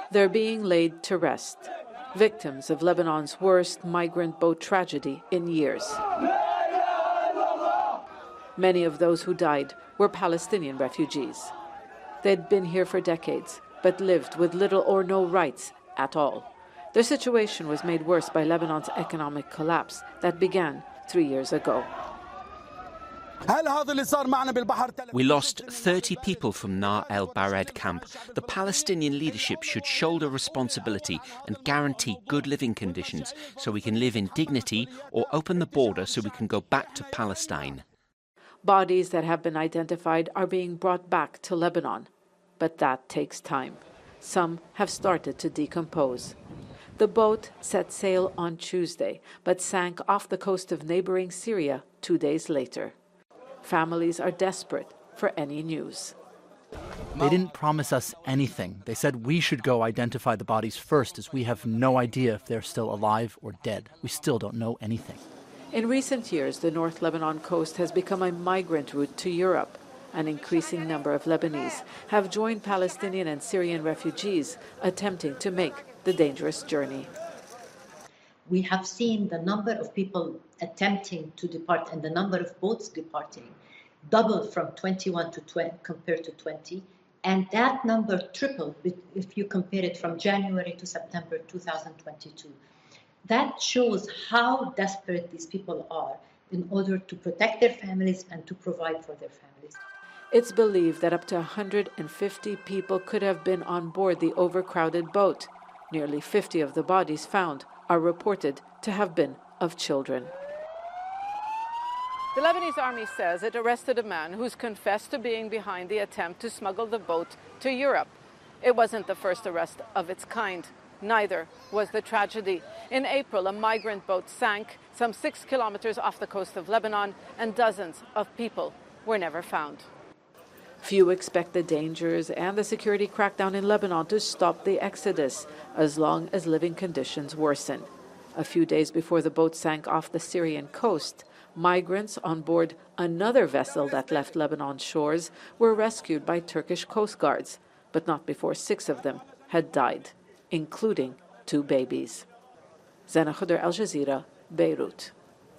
They're being laid to rest, victims of Lebanon's worst migrant boat tragedy in years. Many of those who died were Palestinian refugees. They'd been here for decades, but lived with little or no rights at all. Their situation was made worse by Lebanon's economic collapse that began 3 years ago. We lost 30 people from Nar el-Bared camp. The Palestinian leadership should shoulder responsibility and guarantee good living conditions so we can live in dignity, or open the border so we can go back to Palestine. Bodies that have been identified are being brought back to Lebanon, but that takes time. Some have started to decompose. The boat set sail on Tuesday, but sank off the coast of neighboring Syria 2 days later. Families are desperate for any news. They didn't promise us anything. They said we should go identify the bodies first, as we have no idea if they're still alive or dead. We still don't know anything. In recent years, the North Lebanon coast has become a migrant route to Europe. An increasing number of Lebanese have joined Palestinian and Syrian refugees attempting to make the dangerous journey. We have seen the number of people attempting to depart and the number of boats departing double from 21 to 20 compared to 20, and that number tripled if you compare it from January to September 2022. That shows how desperate these people are in order to protect their families and to provide for their families. It's believed that up to 150 people could have been on board the overcrowded boat. Nearly 50 of the bodies found are reported to have been of children. The Lebanese army says it arrested a man who's confessed to being behind the attempt to smuggle the boat to Europe. It wasn't the first arrest of its kind. Neither was the tragedy. In April, a migrant boat sank some 6 kilometers off the coast of Lebanon, and dozens of people were never found. Few expect the dangers and the security crackdown in Lebanon to stop the exodus, as long as living conditions worsen. A few days before the boat sank off the Syrian coast, migrants on board another vessel that left Lebanon's shores were rescued by Turkish coast guards, but not before 6 of them had died, including 2 babies. Zana Khuder, Al Jazeera, Beirut.